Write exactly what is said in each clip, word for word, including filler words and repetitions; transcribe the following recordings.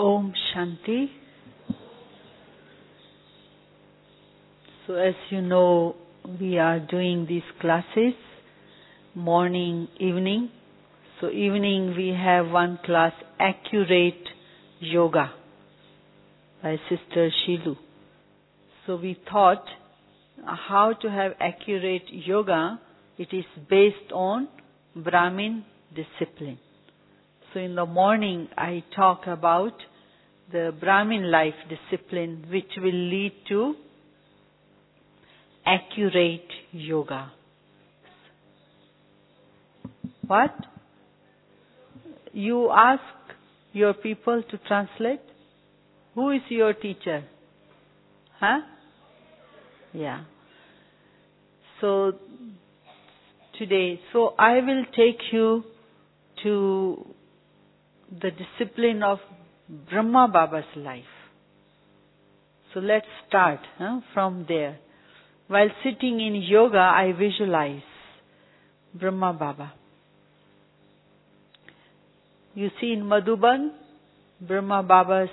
Om Shanti. So as you know, we are doing these classes morning, evening. So evening we have one class, Accurate Yoga by Sister Shilu. So we thought how to have accurate yoga. It is based on Brahmin discipline. So in the morning I talk about the Brahmin life discipline which will lead to accurate yoga. What? You ask your people to translate? Who is your teacher? Huh? Yeah. So today, so I will take you to the discipline of Brahma Baba's life. So let's start huh, from there. While sitting in yoga, I visualize Brahma Baba. You see in Madhuban, Brahma Baba's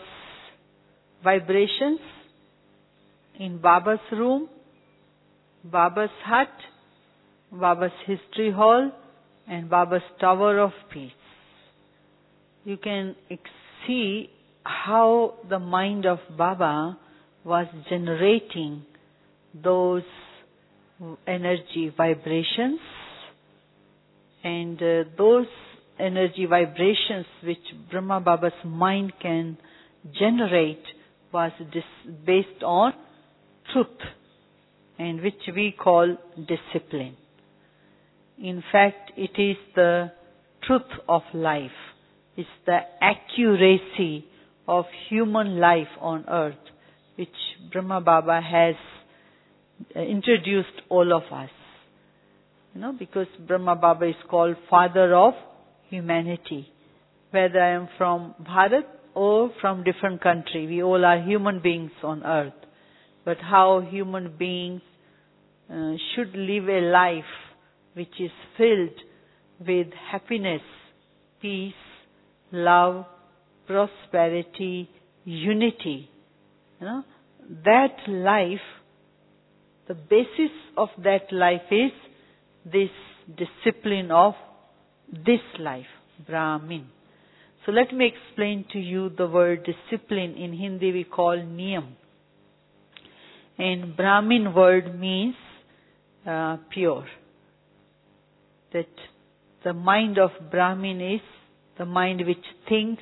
vibrations, in Baba's room, Baba's hut, Baba's history hall, and Baba's Tower of Peace. You can see how the mind of Baba was generating those energy vibrations, and uh, those energy vibrations which Brahma Baba's mind can generate was dis- based on truth, and which we call discipline. In fact, it is the truth of life. It's the accuracy of human life on earth, which Brahma Baba has uh, introduced all of us. You know, because Brahma Baba is called Father of Humanity. Whether I am from Bharat or from different country, we all are human beings on earth. But how human beings uh, should live a life which is filled with happiness, peace, love, prosperity, unity. You know, that life, the basis of that life is this discipline of this life, Brahmin. So let me explain to you the word discipline. In Hindi we call niyam. And Brahmin word means uh, pure. That the mind of Brahmin is the mind which thinks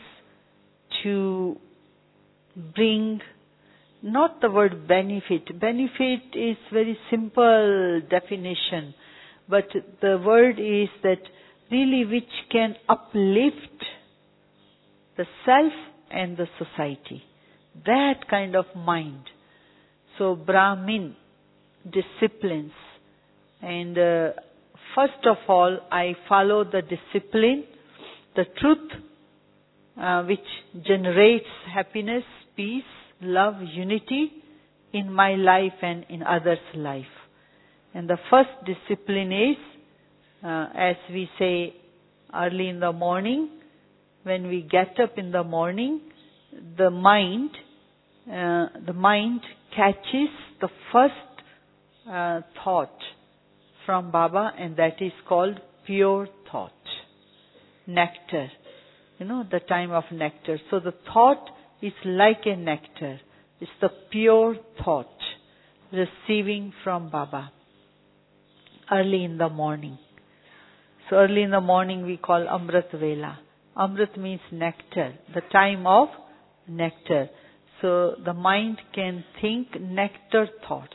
to bring, not the word benefit. Benefit is very simple definition, but the word is that really which can uplift the self and the society. That kind of mind. So Brahmin disciplines. And uh, first of all, I follow the discipline, the truth, uh, which generates happiness, peace, love, unity in my life and in others' life. And the first discipline is, uh, as we say early in the morning, when we get up in the morning, the mind, uh, the mind catches the first uh, thought from Baba, and that is called pure thought. Nectar. You know, the time of nectar. So the thought is like a nectar. It's the pure thought receiving from Baba early in the morning. So early in the morning we call Amrit Vela. Amrit means nectar, the time of nectar. So the mind can think nectar thoughts.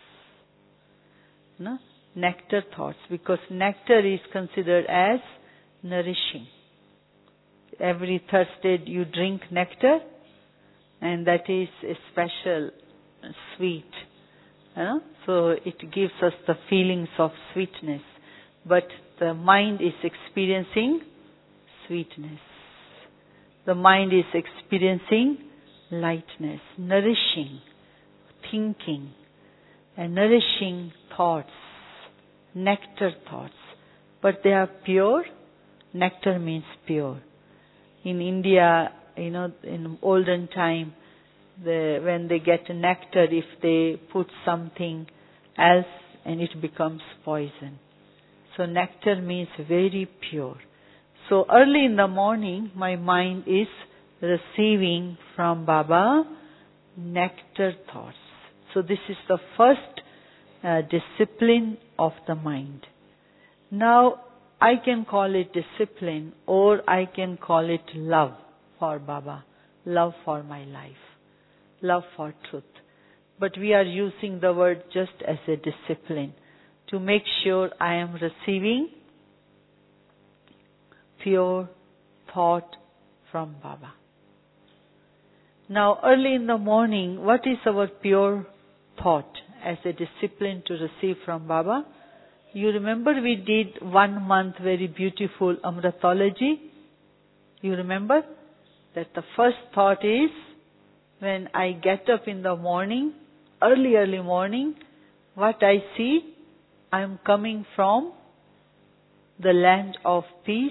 No? Nectar thoughts, because nectar is considered as nourishing. Every Thursday you drink nectar, and that is a special sweet. You know? So it gives us the feelings of sweetness. But the mind is experiencing sweetness. The mind is experiencing lightness, nourishing, thinking, and nourishing thoughts, nectar thoughts. But they are pure. Nectar means pure. In India, you know, in olden time, the, when they get nectar, if they put something else and it becomes poison. So nectar means very pure. So early in the morning, my mind is receiving from Baba nectar thoughts. So this is the first uh, discipline of the mind. Now, I can call it discipline, or I can call it love for Baba, love for my life, love for truth. But we are using the word just as a discipline to make sure I am receiving pure thought from Baba. Now, early in the morning, what is our pure thought as a discipline to receive from Baba? You remember we did one month very beautiful Amritology? You remember that the first thought is, when I get up in the morning, early, early morning, what I see, I am coming from the land of peace.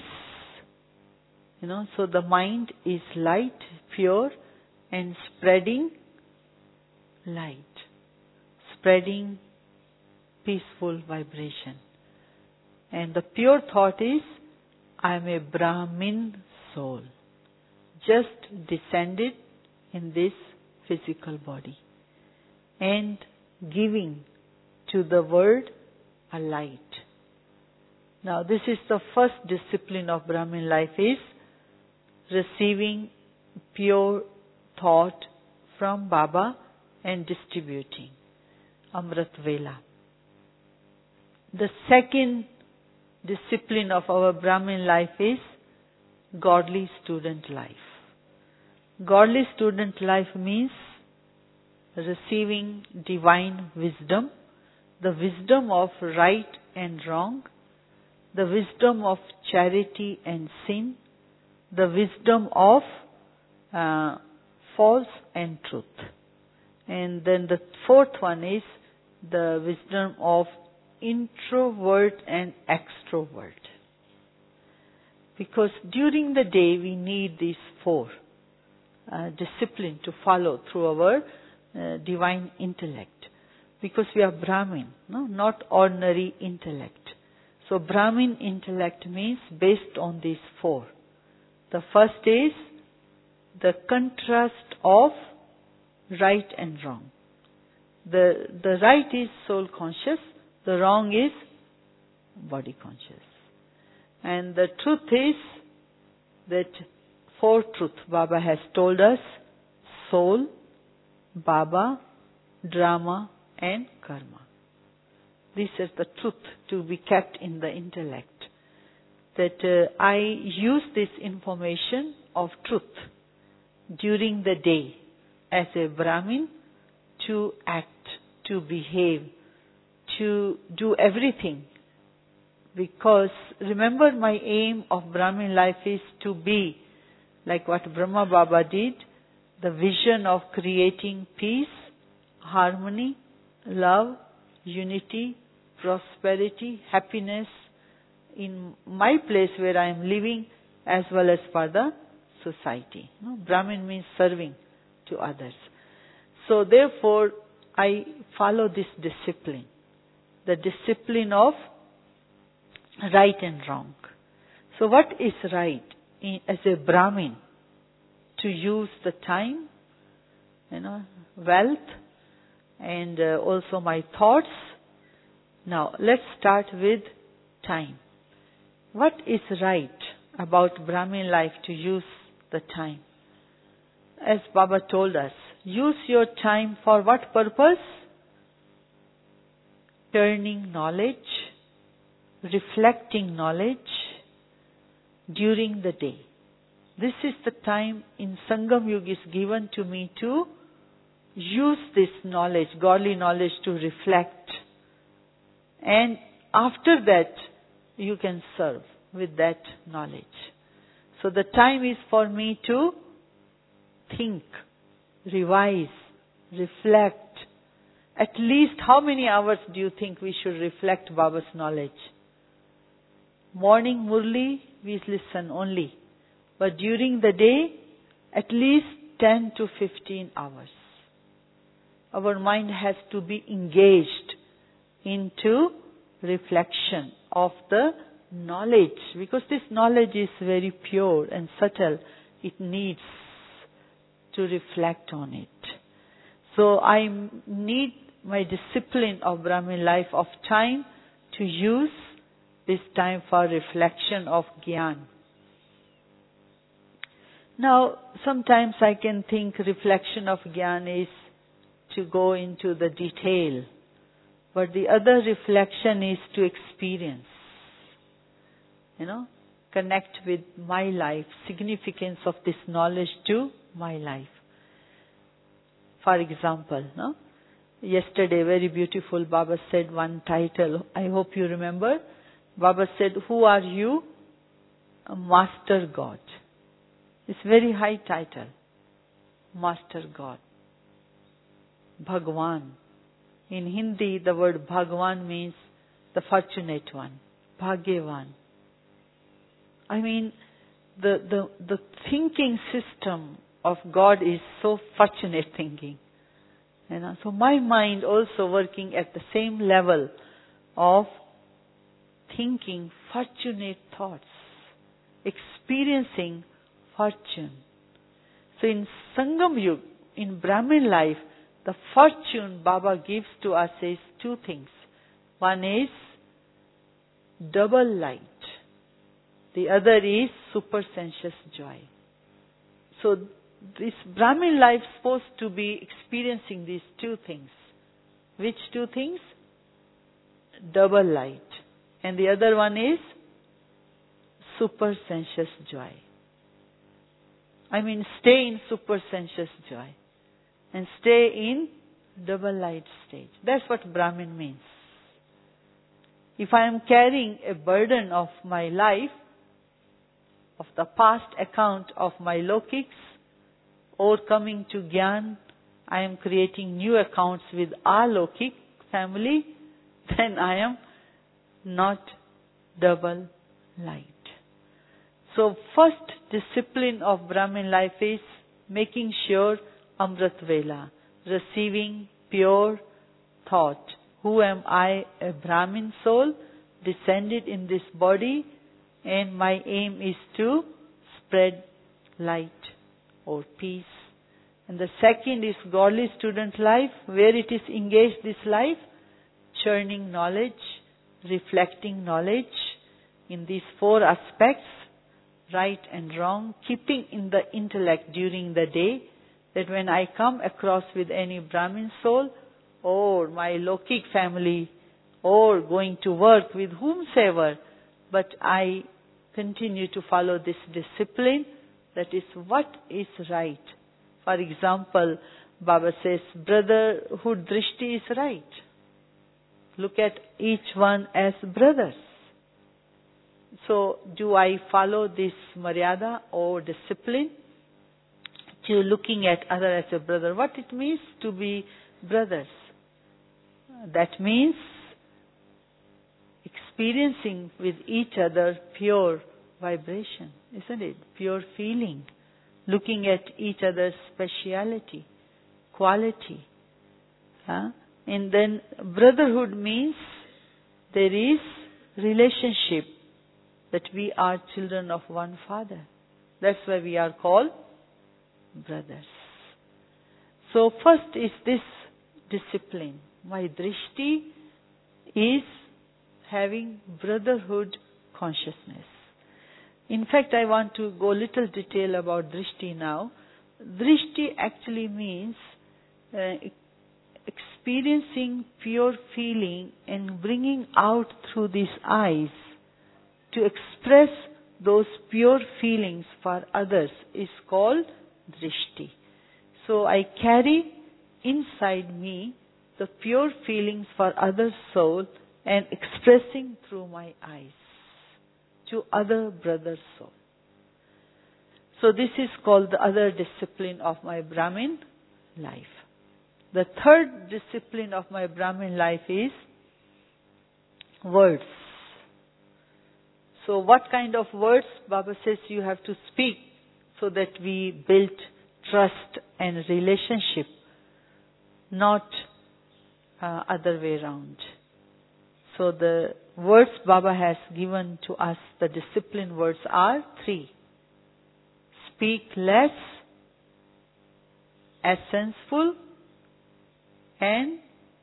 You know, so the mind is light, pure, and spreading light, spreading peaceful vibration. And the pure thought is, I am a Brahmin soul, just descended in this physical body, and giving to the world a light. Now this is the first discipline of Brahmin life, is receiving pure thought from Baba and distributing. Amrit Vela. The second discipline of our Brahmin life is godly student life. Godly student life means receiving divine wisdom, the wisdom of right and wrong, the wisdom of charity and sin, the wisdom of uh, false and truth. And then the fourth one is the wisdom of introvert and extrovert. Because during the day we need these four uh, discipline to follow through our uh, divine intellect. Because we are Brahmin, no? Not ordinary intellect. So Brahmin intellect means based on these four. The first is the contrast of right and wrong. The, the right is soul conscious, the wrong is body conscious. And the truth is that four truths Baba has told us: soul, Baba, drama and karma. This is the truth to be kept in the intellect. That uh, I use this information of truth during the day as a Brahmin to act, to behave, to do everything. Because remember, my aim of Brahmin life is to be like what Brahma Baba did, the vision of creating peace, harmony, love, unity, prosperity, happiness in my place where I am living, as well as for the society. No? Brahmin means serving to others. So therefore, I follow this discipline, the discipline of right and wrong. So what is right in, as a Brahmin? To use the time, you know, wealth, and uh, also my thoughts. Now, let's start with time. What is right about Brahmin life to use the time? As Baba told us, use your time for what purpose? Turning knowledge, reflecting knowledge during the day. This is the time in Sangam Yuga is given to me to use this knowledge, godly knowledge, to reflect. And after that, you can serve with that knowledge. So the time is for me to think, revise, reflect. At least how many hours do you think we should reflect Baba's knowledge? Morning Murli, we listen only. But during the day, at least ten to fifteen hours. Our mind has to be engaged into reflection of the knowledge, because this knowledge is very pure and subtle. It needs to reflect on it. So I need my discipline of Brahmin life of time to use this time for reflection of Gyan. Now, sometimes I can think reflection of Gyan is to go into the detail, but the other reflection is to experience, you know, connect with my life, significance of this knowledge to my life. For example, no? Yesterday, very beautiful, Baba said one title, I hope you remember. Baba said, who are you? A Master God. It's very high title. Master God. Bhagwan. In Hindi, the word Bhagwan means the fortunate one. Bhagyavan. I mean, the, the, the thinking system of God is so fortunate thinking. You know, so my mind also working at the same level of thinking fortunate thoughts, experiencing fortune. So in Sangam Yuga, in Brahmin life, the fortune Baba gives to us is two things. One is double light. The other is supersensuous joy. So this Brahmin life is supposed to be experiencing these two things. Which two things? Double light. And the other one is supersensuous joy. I mean, stay in supersensuous joy and stay in double light stage. That's what Brahmin means. If I am carrying a burden of my life, of the past account of my lokics, or coming to Gyan, I am creating new accounts with alokik family, then I am not double light. So first discipline of Brahmin life is making sure Amrit Vela, receiving pure thought. Who am I? A Brahmin soul, descended in this body, and my aim is to spread light or peace. And the second is godly student life, where it is engaged this life, churning knowledge, reflecting knowledge in these four aspects, right and wrong, keeping in the intellect during the day, that when I come across with any Brahmin soul, or my Lokik family, or going to work with whomsoever, but I continue to follow this discipline, that is what is right. For example, Baba says, brotherhood drishti is right. Look at each one as brothers. So, do I follow this maryada or discipline to looking at other as a brother? What it means to be brothers? That means experiencing with each other pure vibration, isn't it? Pure feeling. Looking at each other's speciality, quality. Huh? And then brotherhood means there is relationship, that we are children of one Father. That's why we are called brothers. So first is this discipline. My drishti is having brotherhood consciousness. In fact, I want to go little detail about drishti now. Drishti actually means uh, experiencing pure feeling and bringing out through these eyes to express those pure feelings for others is called drishti. So I carry inside me the pure feelings for other soul and expressing through my eyes to other brother soul. So this is called the other discipline of my Brahmin life. The third discipline of my Brahmin life is words. So what kind of words? Baba says you have to speak so that we build trust and relationship, not uh, other way around. So the words Baba has given to us, the discipline words are three. Speak less, essenseful, and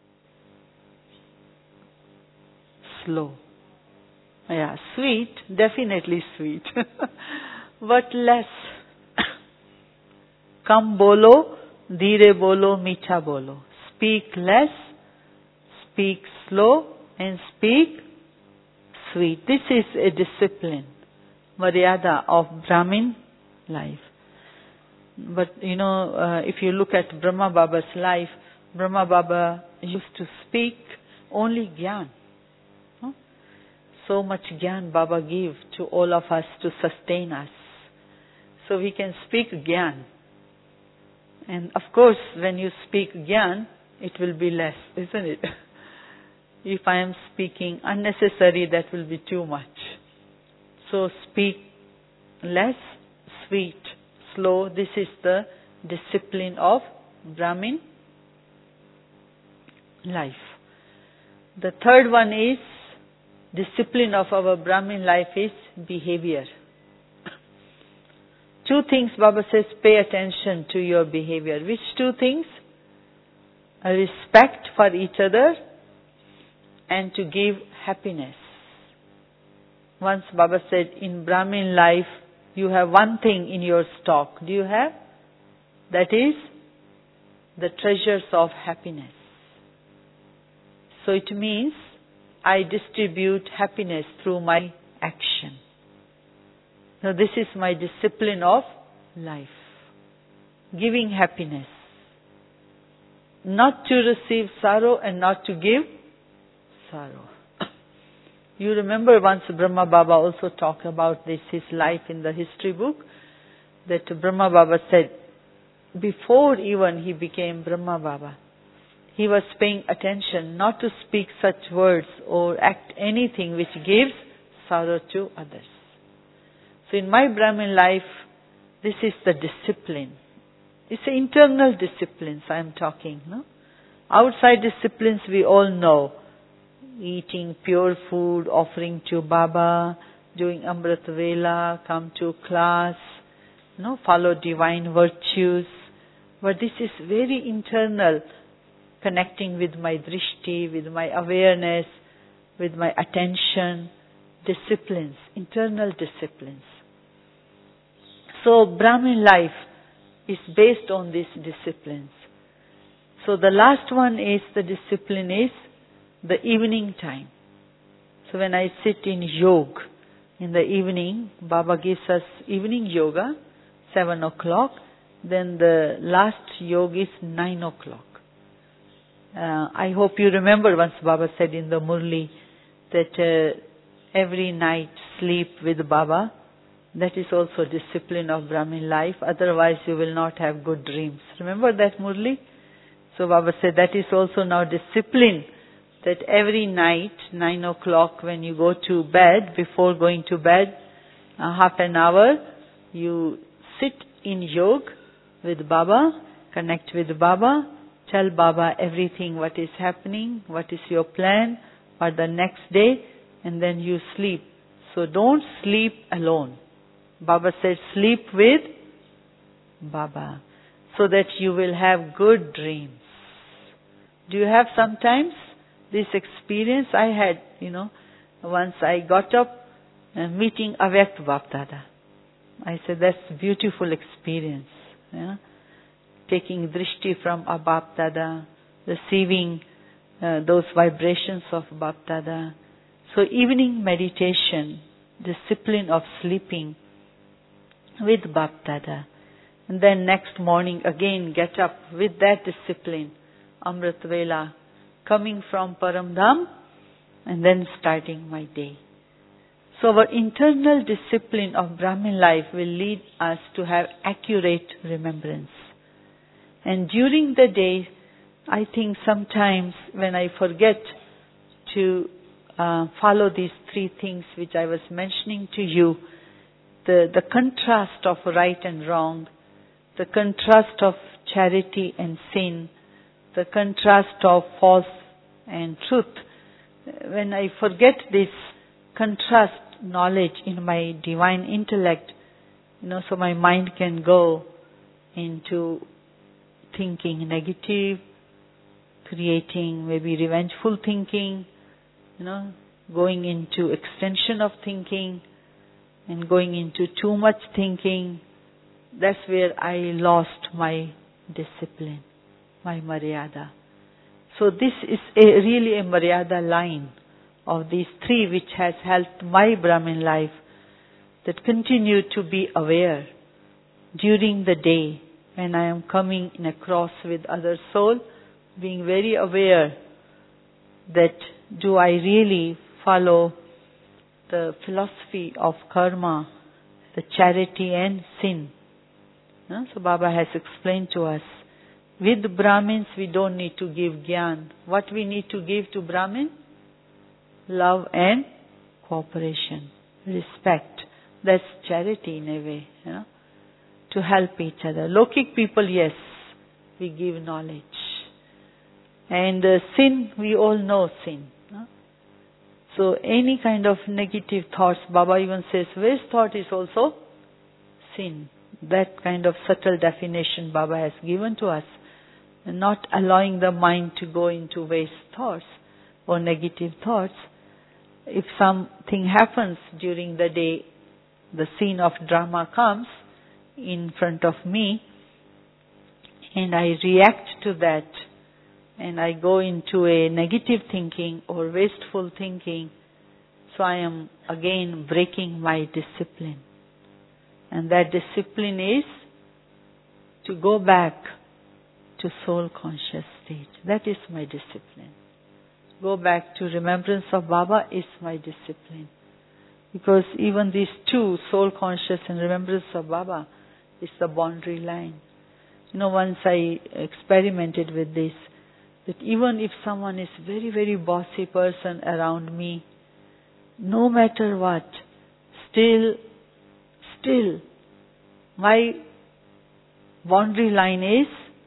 slow. Yeah, sweet, definitely sweet, but less. Kam bolo, dheere bolo, meetha bolo. Speak less, speak slow, and speak sweet. This is a discipline, Maryada of Brahmin life. But you know, uh, if you look at Brahma Baba's life, Brahma Baba used to speak only Gyan. Huh? So much Gyan Baba gave to all of us to sustain us. So we can speak Gyan. And of course, when you speak Gyan, it will be less, isn't it? If I am speaking unnecessary, that will be too much. So speak less, sweet, slow. This is the discipline of Brahmin life. The third one is, discipline of our Brahmin life is behavior. Two things Baba says, pay attention to your behavior. Which two things? A respect for each other and to give happiness. Once Baba said, in Brahmin life, you have one thing in your stock. Do you have? That is the treasures of happiness. So it means I distribute happiness through my action. Now this is my discipline of life. Giving happiness. Not to receive sorrow and not to give sorrow. You remember once Brahma Baba also talked about this, his life in the history book, that Brahma Baba said, before even he became Brahma Baba, he was paying attention not to speak such words or act anything which gives sorrow to others. So in my Brahmin life, this is the discipline. It's the internal disciplines I am talking. No? Outside disciplines we all know. Eating pure food, offering to Baba, doing Amrit Vela, come to class, you know, follow divine virtues. But this is very internal, connecting with my drishti, with my awareness, with my attention, disciplines, internal disciplines. So Brahmin life is based on these disciplines. So the last one is, the discipline is the evening time. So when I sit in yoga in the evening, Baba gives us evening yoga, seven o'clock. Then the last yoga is nine o'clock. Uh, I hope you remember once Baba said in the Murli that uh, every night sleep with Baba. That is also discipline of Brahmin life. Otherwise you will not have good dreams. Remember that Murli? So Baba said that is also now discipline. That every night, nine o'clock, when you go to bed, before going to bed, uh, half an hour, you sit in yoga with Baba, connect with Baba, tell Baba everything, what is happening, what is your plan for the next day, and then you sleep. So don't sleep alone. Baba said sleep with Baba, so that you will have good dreams. Do you have sometimes this experience? I had, you know, once I got up uh, meeting Avyakt Bapdada. I said, that's a beautiful experience. Yeah? Taking drishti from a Bapdada, receiving uh, those vibrations of Bapdada. So evening meditation, discipline of sleeping with Bapdada. And then next morning again get up with that discipline, Amrit Vela, coming from Paramdham and then starting my day. So our internal discipline of Brahmin life will lead us to have accurate remembrance. And during the day, I think sometimes when I forget to uh, follow these three things which I was mentioning to you, the, the contrast of right and wrong, the contrast of charity and sin, the contrast of false and truth. When I forget this contrast knowledge in my divine intellect, you know, so my mind can go into thinking negative, creating maybe revengeful thinking, you know, going into extension of thinking and going into too much thinking. That's where I lost my discipline, my Maryada. So this is a, really a Maryada line of these three which has helped my Brahmin life, that continue to be aware during the day when I am coming in a cross with other soul, being very aware that do I really follow the philosophy of karma, the charity and sin. No? So Baba has explained to us, with Brahmins we don't need to give gyan. What we need to give to Brahmin? Love and cooperation, respect. That's charity in a way, you know, to help each other. Lokik people, yes, we give knowledge. And uh, sin, we all know sin. No? So any kind of negative thoughts, Baba even says, waste thought is also sin. That kind of subtle definition Baba has given to us. Not allowing the mind to go into waste thoughts or negative thoughts. If something happens during the day, the scene of drama comes in front of me, and I react to that, and I go into a negative thinking or wasteful thinking, so I am again breaking my discipline. And that discipline is to go back to soul conscious state. That is my discipline. Go back to remembrance of Baba is my discipline. Because even these two, soul conscious and remembrance of Baba, is the boundary line. You know, once I experimented with this, that even if someone is very, very bossy person around me, no matter what, still, still, my boundary line is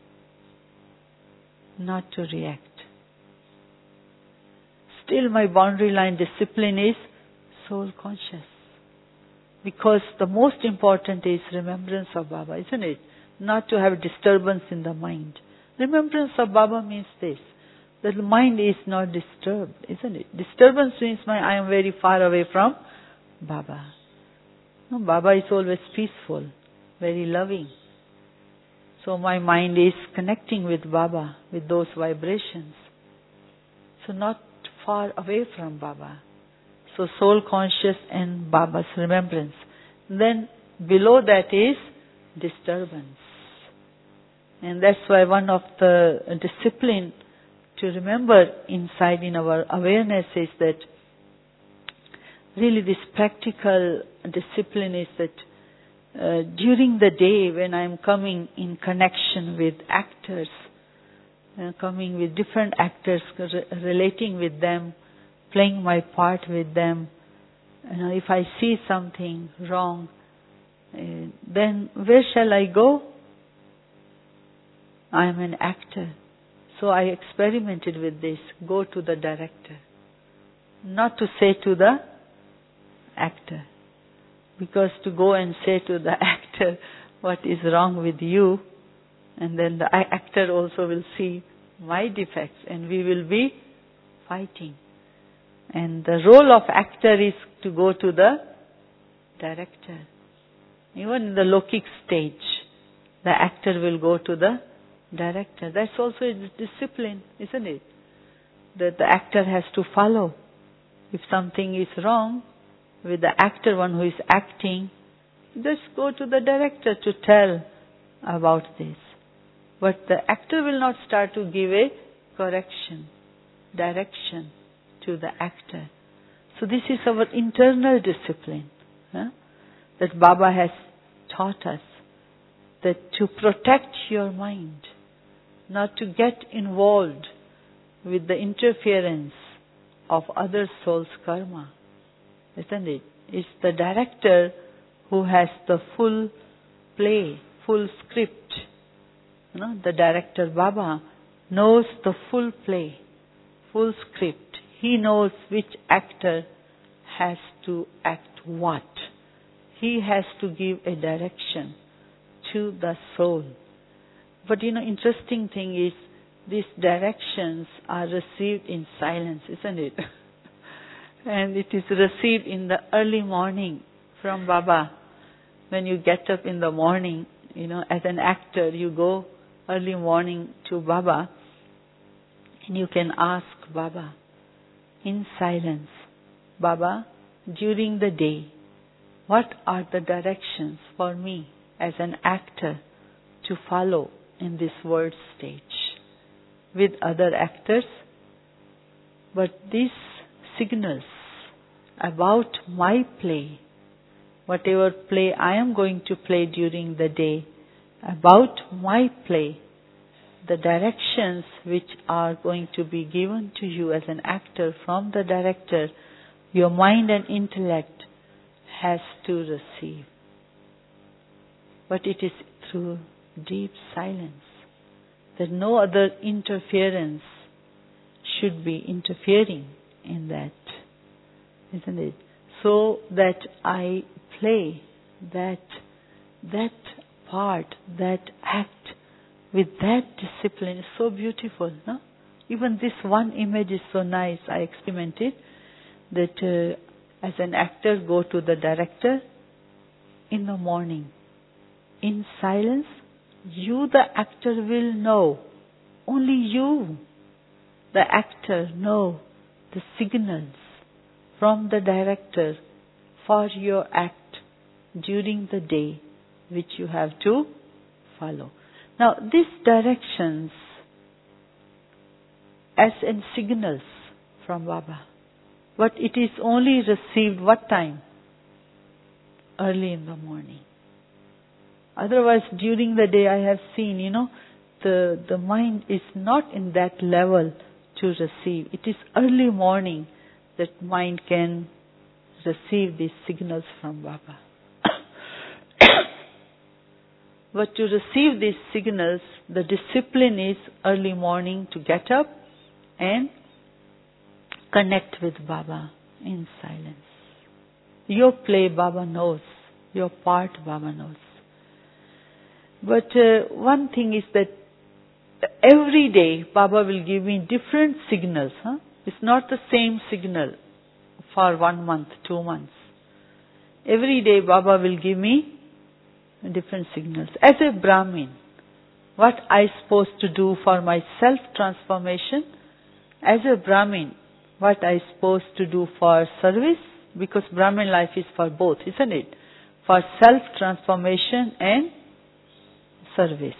not to react. Still my boundary line discipline is soul conscious. Because the most important is remembrance of Baba, isn't it? Not to have disturbance in the mind. Remembrance of Baba means this, that the mind is not disturbed, isn't it? Disturbance means my, I am very far away from Baba. No, Baba is always peaceful, very loving. So my mind is connecting with Baba, with those vibrations. So not far away from Baba. So soul conscious and Baba's remembrance. Then below that is disturbance. And that's why one of the discipline to remember inside in our awareness is that really this practical discipline is that uh, during the day when I am coming in connection with actors, uh, coming with different actors, re- relating with them, playing my part with them, you know, if I see something wrong, uh, then where shall I go? I am an actor. So I experimented with this. Go to the director. Not to say to the actor. Because to go and say to the actor what is wrong with you, and then the actor also will see my defects, and we will be fighting. And the role of actor is to go to the director. Even in the Lokik stage, the actor will go to the director. That's also a discipline, isn't it? That the actor has to follow. If something is wrong with the actor, one who is acting, just go to the director to tell about this. But the actor will not start to give a correction, direction to the actor. So this is our internal discipline, huh? That Baba has taught us, that to protect your mind, not to get involved with the interference of other souls' karma, isn't it? It's the director who has the full play, full script. You know, the director Baba knows the full play, full script. He knows which actor has to act what. He has to give a direction to the soul. But you know, interesting thing is, these directions are received in silence, isn't it? And it is received in the early morning from Baba. When you get up in the morning, you know, as an actor, you go early morning to Baba, and you can ask Baba in silence, Baba, during the day, what are the directions for me as an actor to follow in this world stage with other actors? But these signals about my play, whatever play I am going to play during the day, about my play, the directions which are going to be given to you as an actor from the director, your mind and intellect has to receive. But it is through deep silence. That no other interference should be interfering in that, isn't it? So that I play that that part, that act with that discipline is so beautiful, no? Even this one image is so nice. I experimented that uh, as an actor, go to the director in the morning. In silence, you, the actor, will know. Only you, the actor, know the signals from the director for your act during the day which you have to follow. Now, these directions as in signals from Baba, but it is only received what time? Early in the morning. Otherwise, during the day, I have seen, you know, the, the mind is not in that level to receive. It is early morning that mind can receive these signals from Baba. But to receive these signals, the discipline is early morning to get up and connect with Baba in silence. Your play, Baba knows. Your part, Baba knows. But uh, one thing is that every day Baba will give me different signals. Huh? It's not the same signal for one month, two months. Every day Baba will give me different signals. As a Brahmin, what I supposed to do for my self-transformation, as a Brahmin, what I supposed to do for service, because Brahmin life is for both, isn't it? For self-transformation and service.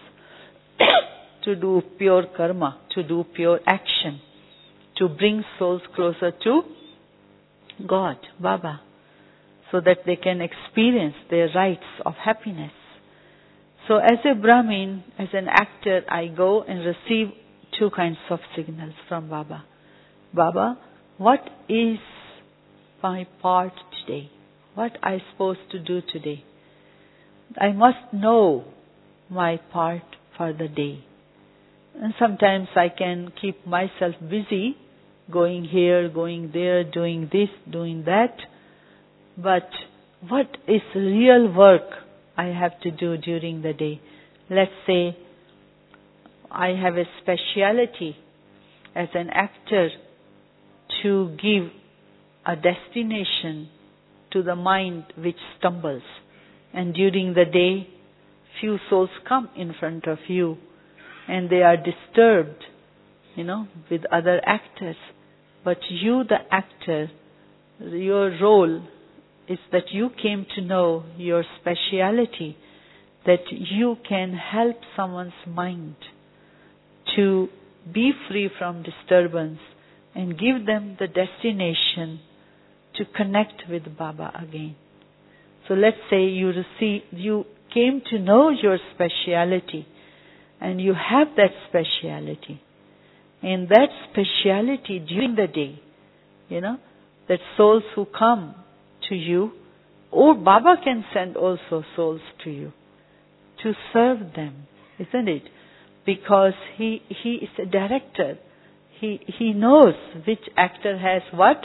To do pure karma, to do pure action, to bring souls closer to God, Baba, so that they can experience their rights of happiness. So as a Brahmin, as an actor, I go and receive two kinds of signals from Baba. Baba, what is my part today? What I supposed to do today? I must know my part for the day. And sometimes I can keep myself busy, going here, going there, doing this, doing that. But what is real work I have to do during the day? Let's say I have a speciality as an actor to give a destination to the mind which stumbles. And during the day, few souls come in front of you and they are disturbed, you know, with other actors. But you, the actor, your role is that you came to know your speciality, that you can help someone's mind to be free from disturbance and give them the destination to connect with Baba again. So let's say you receive, you came to know your speciality and you have that speciality. And that speciality during the day, you know, that souls who come to you oh, Baba can send also souls to you to serve them, isn't it? Because he he is a director. He he knows which actor has what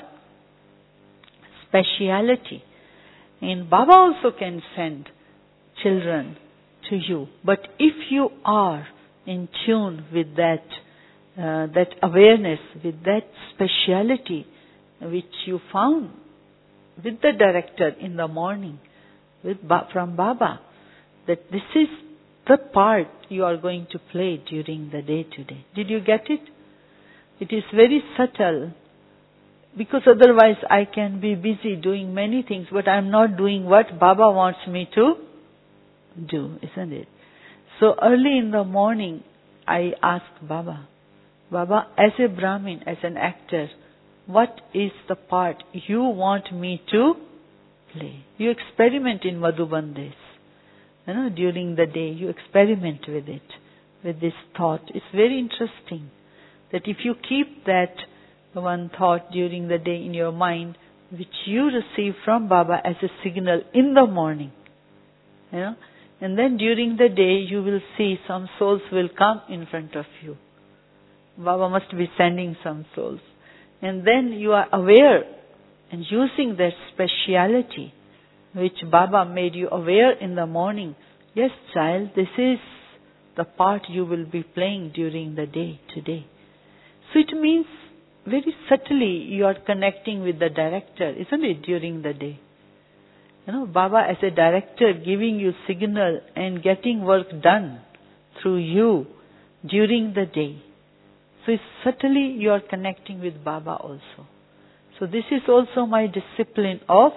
speciality. And Baba also can send children to you. But if you are in tune with that uh, that awareness, with that speciality which you found with the director in the morning, with ba- from Baba, that this is the part you are going to play during the day today. Did you get it? It is very subtle, because otherwise I can be busy doing many things, but I am not doing what Baba wants me to do, isn't it? So early in the morning, I ask Baba, Baba, as a Brahmin, as an actor, what is the part you want me to play? You experiment in Madhuban days. You know, during the day, you experiment with it, with this thought. It's very interesting that if you keep that one thought during the day in your mind, which you receive from Baba as a signal in the morning, you know, and then during the day you will see some souls will come in front of you. Baba must be sending some souls. And then you are aware and using that speciality which Baba made you aware in the morning. Yes, child, this is the part you will be playing during the day today. So it means very subtly you are connecting with the director, isn't it, during the day? You know, Baba as a director giving you signal and getting work done through you during the day. So it's subtly you are connecting with Baba also. So this is also my discipline of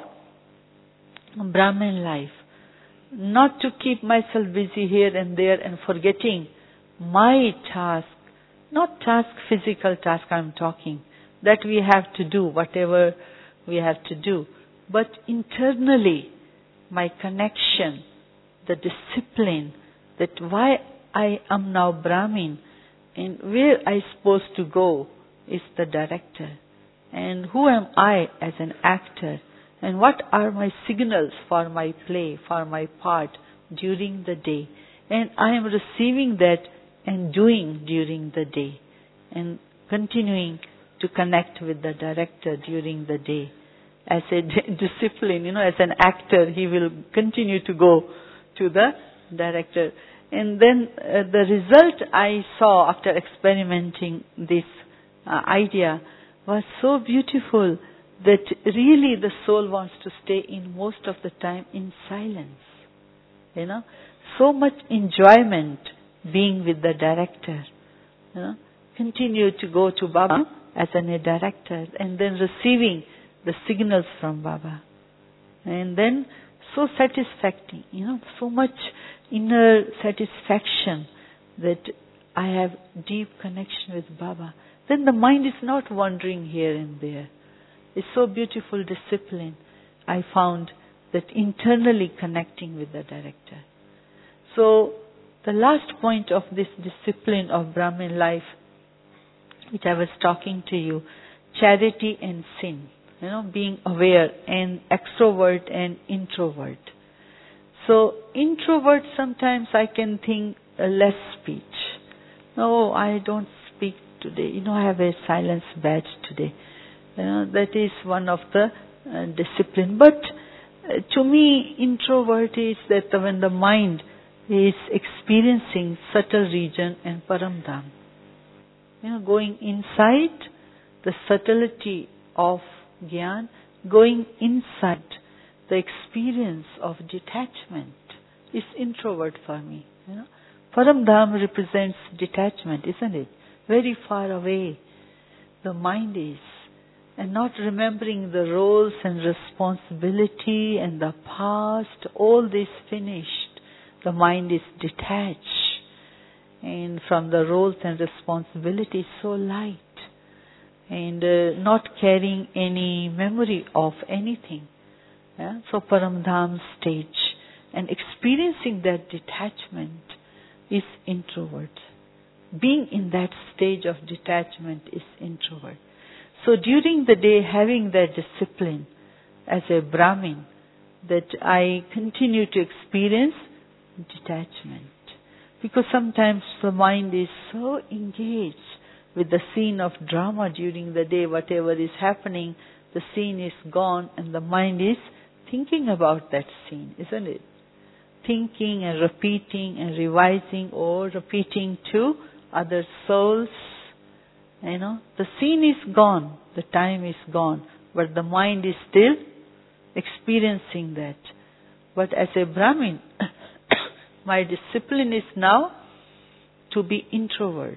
Brahmin life. Not to keep myself busy here and there and forgetting my task. Not task, physical task I'm talking. That we have to do, whatever we have to do. But internally, my connection, the discipline, that why I am now Brahmin and where I supposed to go is the director. And who am I as an actor? And what are my signals for my play, for my part during the day? And I am receiving that and doing during the day. And continuing to connect with the director during the day. As a d- discipline, you know, as an actor, he will continue to go to the director. And then uh, the result I saw after experimenting this uh, idea was so beautiful that really the soul wants to stay in most of the time in silence. You know, so much enjoyment being with the director. You know, continue to go to Baba as an, a director and then receiving the signals from Baba. And then so satisfying, you know, so much inner satisfaction that I have deep connection with Baba. Then the mind is not wandering here and there. It's so beautiful discipline. I found that internally connecting with the director. So the last point of this discipline of Brahmin life, which I was talking to you, charity and sin. You know, being aware and extrovert and introvert. So introvert, sometimes I can think uh, less speech. No, I don't speak today. You know, I have a silence badge today. You know, that is one of the uh, discipline. But uh, to me, introvert is that when the mind is experiencing subtle region and Paramdham. You know, going inside the subtlety of Gyan, going inside the experience of detachment is introvert for me. You know, Paramdham represents detachment, isn't it? Very far away the mind is, and not remembering the roles and responsibility and the past, all this finished. The mind is detached, and from the roles and responsibilities so light, and uh, not carrying any memory of anything. Yeah? So Paramdham stage, and experiencing that detachment is introvert. Being in that stage of detachment is introvert. So during the day, having that discipline as a Brahmin, that I continue to experience detachment. Because sometimes the mind is so engaged with the scene of drama during the day, whatever is happening, the scene is gone and the mind is thinking about that scene, isn't it? Thinking and repeating and revising or repeating to other souls. You know, the scene is gone, the time is gone, but the mind is still experiencing that. But as a Brahmin, my discipline is now to be introvert.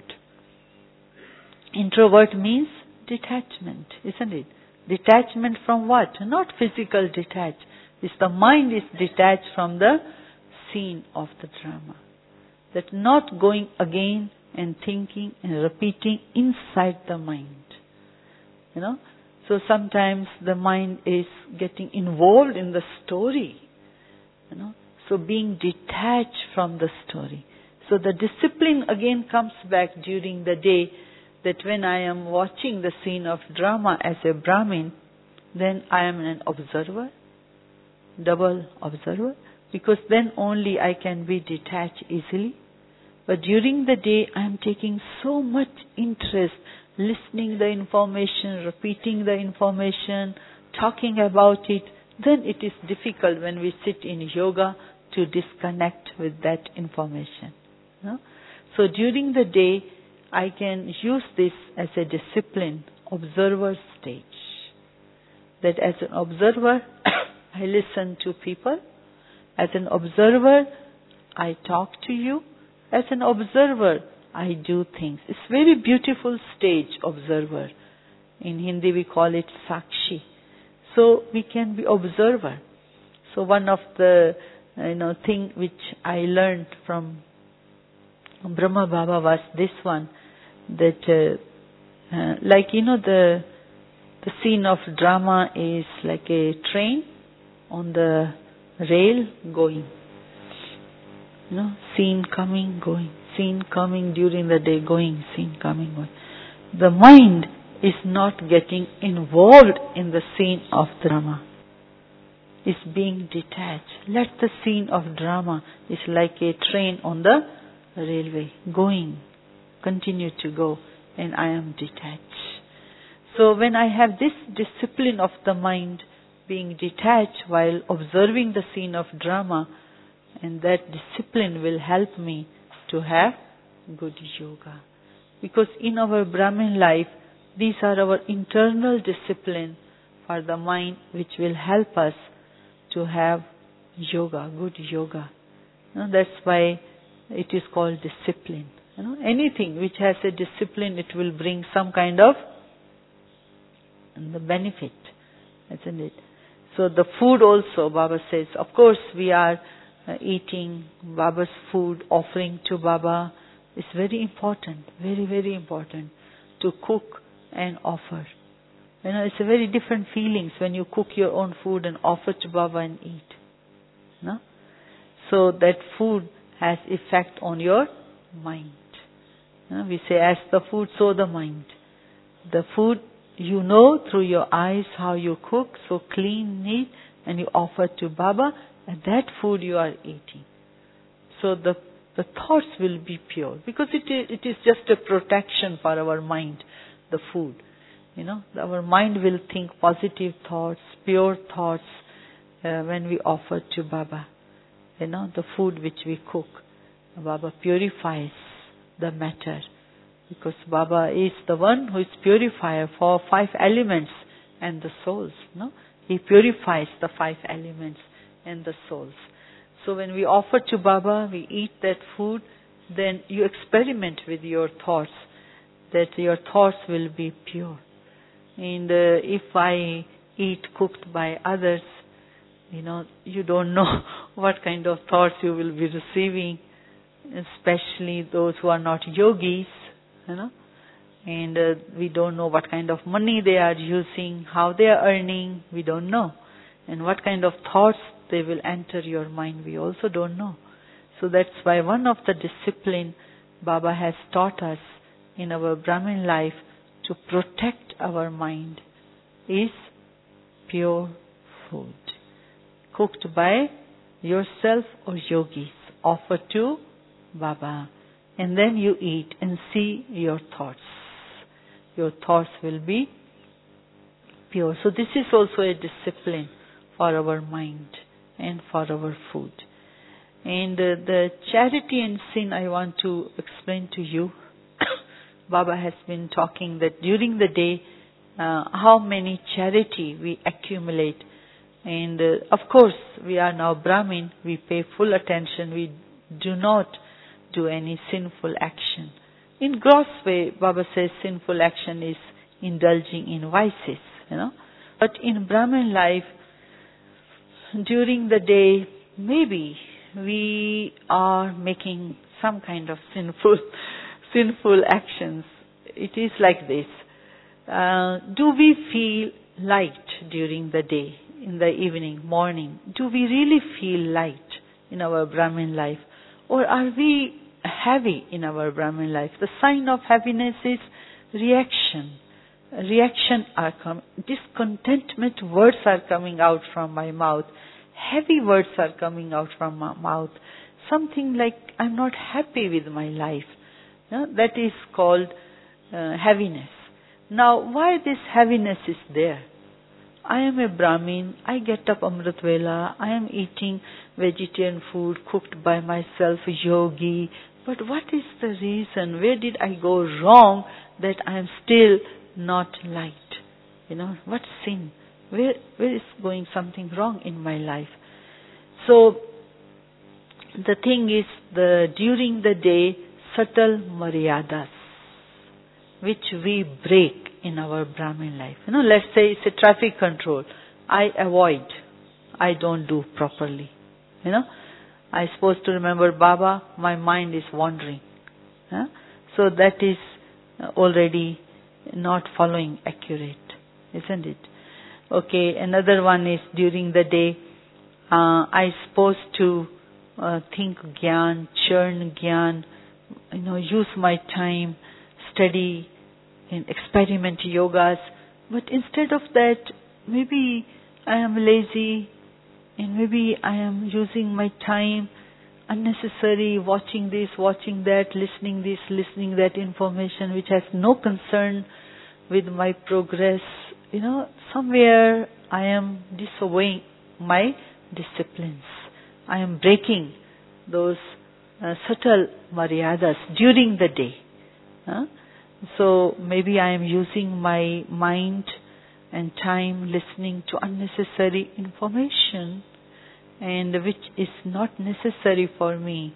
Introvert means detachment, isn't it? Detachment from what? Not physical detach. It's the mind is detached from the scene of the drama. That not going again and thinking and repeating inside the mind. You know? So sometimes the mind is getting involved in the story. You know? So being detached from the story. So the discipline again comes back during the day, that when I am watching the scene of drama as a Brahmin, then I am an observer, double observer, because then only I can be detached easily. But during the day I am taking so much interest, listening the information, repeating the information, talking about it, then it is difficult when we sit in yoga to disconnect with that information. No? So during the day, I can use this as a discipline, observer stage. That as an observer, I listen to people. As an observer, I talk to you. As an observer, I do things. It's very beautiful stage, observer. In Hindi we call it Sakshi. So we can be observer. So one of the you know thing which I learned from Brahma Baba was this one, that uh, uh, like you know the the scene of drama is like a train on the rail going. You know, scene coming, going, scene coming during the day, going, scene coming, going. The mind is not getting involved in the scene of drama. It's being detached. Let the scene of drama is like a train on the railway, going, continue to go, and I am detached. So when I have this discipline of the mind, being detached while observing the scene of drama, and that discipline will help me to have good yoga. Because in our Brahmin life, these are our internal discipline for the mind, which will help us to have yoga, good yoga. You know, that's why it is called discipline. You know, anything which has a discipline, it will bring some kind of the benefit, isn't it? So the food also, Baba says, of course we are uh, eating Baba's food, offering to Baba. It's very important, very, very important to cook and offer. You know, it's a very different feelings when you cook your own food and offer to Baba and eat. No? So that food has effect on your mind. You know, we say, as the food, so the mind. The food, you know through your eyes how you cook, so clean, neat, and you offer to Baba, and that food you are eating. So the the thoughts will be pure, because it is, it is just a protection for our mind, the food. You know, our mind will think positive thoughts, pure thoughts uh, when we offer to Baba. You know, the food which we cook, Baba purifies the matter, because Baba is the one who is purifier for five elements and the souls. No, He purifies the five elements and the souls. So when we offer to Baba, we eat that food, then you experiment with your thoughts, that your thoughts will be pure. And uh, if I eat cooked by others, you know, you don't know what kind of thoughts you will be receiving, especially those who are not yogis, you know. And uh, we don't know what kind of money they are using, how they are earning, we don't know. And what kind of thoughts they will enter your mind, we also don't know. So that's why one of the discipline Baba has taught us in our Brahmin life to protect our mind is pure food. cooked by yourself or yogis, offer to Baba. And then you eat and see your thoughts. Your thoughts will be pure. So this is also a discipline for our mind and for our food. And uh, the charity and sin I want to explain to you. Baba has been talking that during the day, uh, how many charity we accumulate. And uh, of course, we are now Brahmin, we pay full attention, we do not do any sinful action. In gross way, Baba says sinful action is indulging in vices, you know. But in Brahmin life, during the day, maybe we are making some kind of sinful, sinful actions. It is like this. Uh, do we feel light during the day, in the evening, morning? Do we really feel light in our Brahmin life? Or are we heavy in our Brahmin life? The sign of heaviness is reaction. Reaction are coming. Discontentment words are coming out from my mouth. Heavy words are coming out from my mouth. Something like, I'm not happy with my life. You know, that is called uh, heaviness. Now, why this heaviness is there? I am a Brahmin, I get up Amrit Vela, I am eating vegetarian food cooked by myself, yogi. But what is the reason? Where did I go wrong that I am still not light? You know, what sin? Where where is going something wrong in my life? So, the thing is, the during the day, subtle maryadas, which we break in our Brahmin life. You know, let's say it's a traffic control. I avoid. I don't do properly. You know, I'm supposed to remember Baba, my mind is wandering. Huh? So that is already not following accurate, isn't it? Okay, another one is during the day, uh, I'm supposed to uh, think Gyan, churn Gyan, you know, use my time, study, and experiment yogas. But instead of that, maybe I am lazy, and maybe I am using my time unnecessary, watching this, watching that, listening this, listening that information which has no concern with my progress. You know, somewhere I am disobeying my disciplines. I am breaking those uh, subtle maryadas during the day. Huh? So maybe I am using my mind and time listening to unnecessary information, and which is not necessary for me,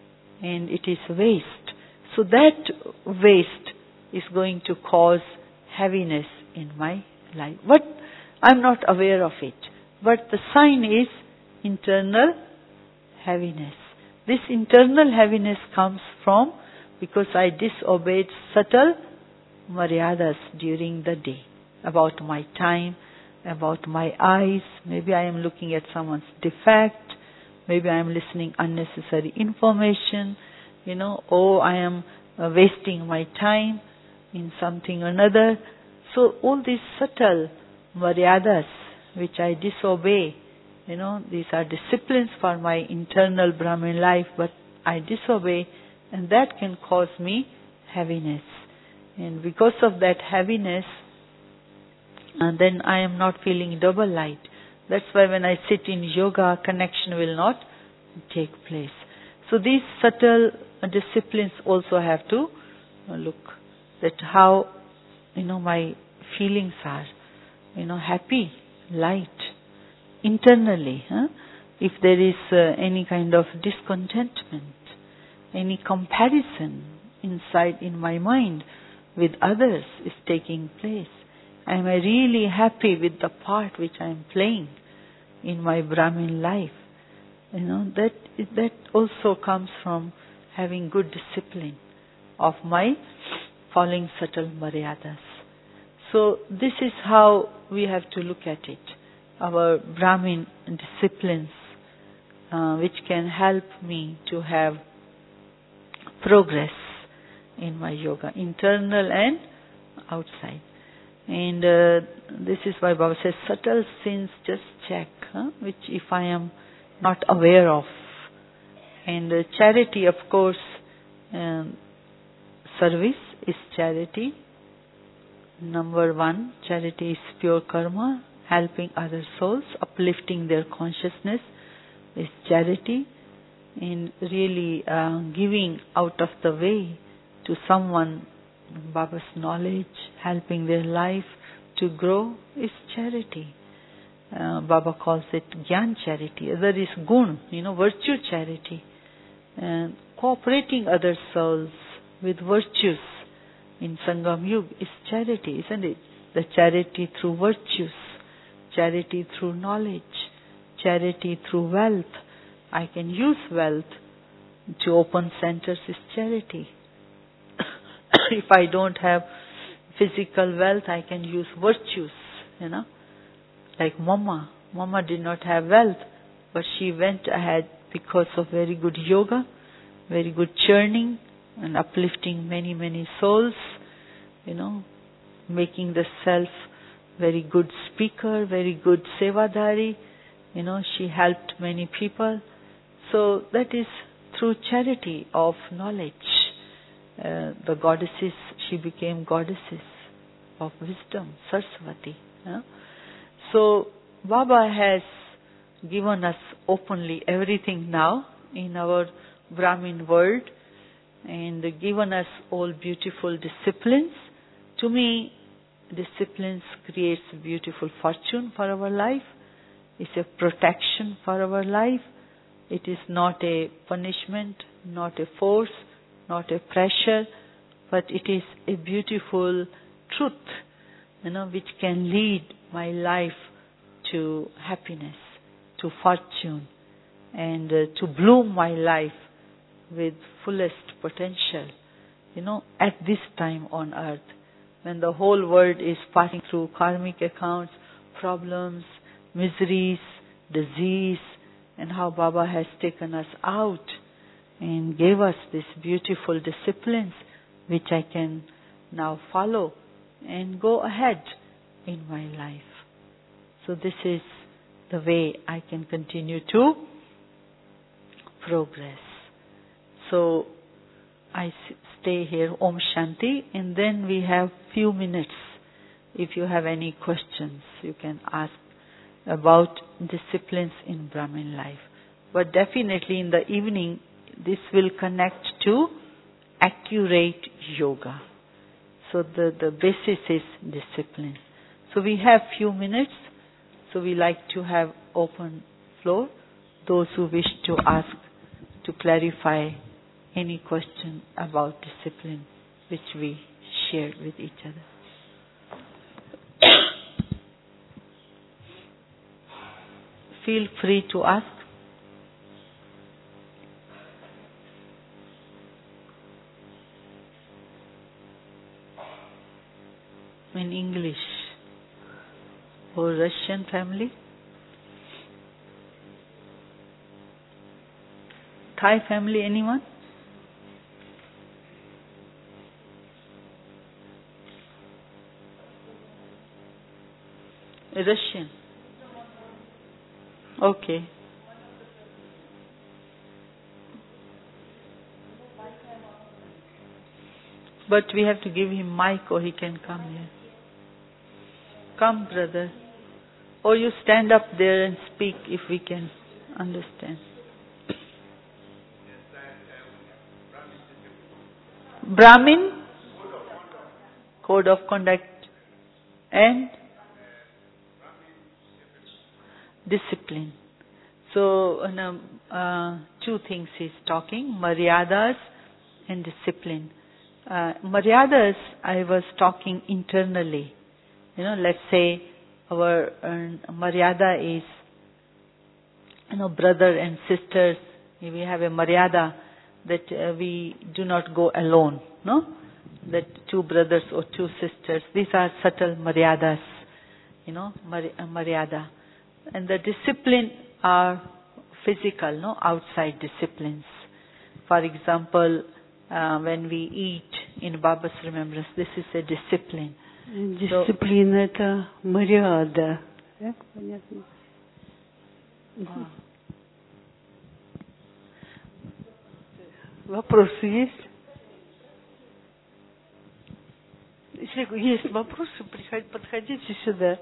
and it is waste. So that waste is going to cause heaviness in my life. But I'm not aware of it. But the sign is internal heaviness. This internal heaviness comes from because I disobeyed subtle maryadas during the day, about my time, about my eyes. Maybe I am looking at someone's defect. Maybe I am listening unnecessary information. You know, oh, I am uh, wasting my time in something or another. So all these subtle maryadas which I disobey, you know, these are disciplines for my internal Brahmin life, but I disobey, and that can cause me heaviness. And because of that heaviness, and then I am not feeling double light. That's why when I sit in yoga, connection will not take place. So these subtle disciplines also have to look at how, you know, my feelings are, you know, happy, light, internally. Huh? If there is uh, any kind of discontentment, any comparison inside in my mind with others is taking place. Am I really happy with the part which I am playing in my Brahmin life? You know, that that also comes from having good discipline of my following subtle maryadas. So this is how we have to look at it. Our Brahmin disciplines, uh, which can help me to have progress in my yoga, internal and outside. And uh, this is why Baba says, subtle sins just check, huh? which if I am not aware of. And uh, charity, of course, um, service is charity. Number one, charity is pure karma, helping other souls, uplifting their consciousness is charity. And really uh, giving out of the way to someone Baba's knowledge, helping their life to grow is charity. Uh, Baba calls it Gyan charity. Other is Gun, you know, virtue charity. And cooperating other souls with virtues in Sangam Yug is charity, isn't it? The charity through virtues, charity through knowledge, charity through wealth. I can use wealth to open centers is charity. If I don't have physical wealth, I can use virtues, you know. Like Mama. Mama did not have wealth, but she went ahead because of very good yoga, very good churning, and uplifting many, many souls, you know, making the self very good speaker, very good sevadari, you know, she helped many people. So that is through charity of knowledge. Uh, the goddesses, she became goddesses of wisdom, Saraswati. Yeah? So Baba has given us openly everything now in our Brahmin world and given us all beautiful disciplines. To me, disciplines creates beautiful fortune for our life. It's a protection for our life. It is not a punishment, not a force, not a pressure, but it is a beautiful truth, you know, which can lead my life to happiness, to fortune, and uh, to bloom my life with fullest potential, you know, at this time on earth, when the whole world is passing through karmic accounts, problems, miseries, disease, and how Baba has taken us out and gave us these beautiful disciplines which I can now follow and go ahead in my life. So this is the way I can continue to progress. So I s- stay here, Om Shanti, and then we have few minutes. If you have any questions, you can ask about disciplines in Brahmin life. But definitely in the evening, this will connect to accurate yoga. So the, the basis is discipline. So we have few minutes. So we like to have open floor. Those who wish to ask, to clarify any question about discipline which we shared with each other. Feel free to ask. In English or Russian family? Thai family, anyone? Russian. Okay. But we have to give him mic or he can come here. Come, brother. Or you stand up there and speak if we can understand. Brahmin? Code of conduct. And? Discipline. So, uh, uh, two things he's talking, Maryadas and discipline. Uh, Maryadas, I was talking internally. You know, let's say our uh, Maryada is, you know, brother and sisters. We have a Maryada that uh, we do not go alone, no? That two brothers or two sisters, these are subtle Maryadas, you know, Mar- uh, Maryada. And the discipline are physical, no, outside disciplines. For example, uh, when we eat in Baba's remembrance, this is a discipline. Дисциплина – это мариада. Так, понятно? А. Вопросы есть? Если есть вопросы, подходите сюда.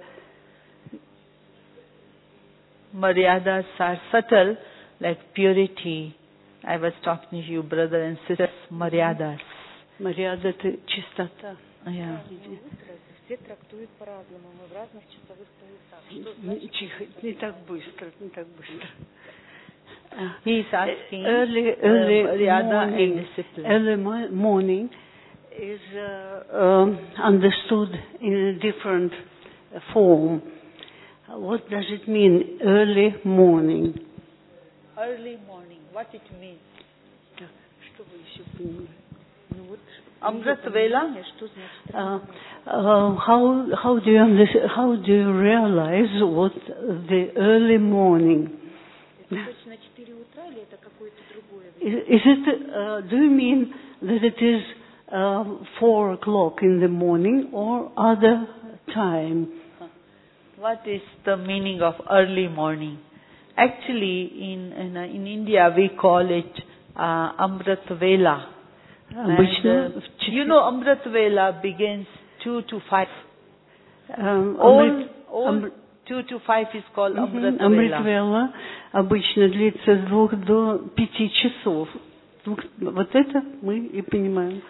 Maryadas are subtle, like purity. I was talking to you, brother and sisters, Maryadas. Марьяда – это чистота. Yeah. Все трактуют по-разному, мы в разных часовых поясах. Что Не, тихо, не так быстро, не так быстро. He is asking early, early uh, Maryada morning, and discipline. Early mo- morning is uh, um, understood in a different uh, form. What does it mean, early morning? Early morning, what it means? Что вы еще понимаете? Ну вот, Amrit Vela? что значит? Uh, uh, how how do you understand, how do you realize what the early morning? Это точно четыре утра или это какое-то другое Is, время? is it? Uh, do you mean that it is uh, four o'clock in the morning or other time? What is the meaning of early morning? Actually, in in, uh, in India we call it uh, Amrit Vela. Обычно, And, uh, you know, Amrit Vela begins two to five. um, All, Amrit, all Amrit, two to five is called Amrit Vela. Амритвела обычно длится с двух до пяти часов. Двух- Вот это мы и понимаем.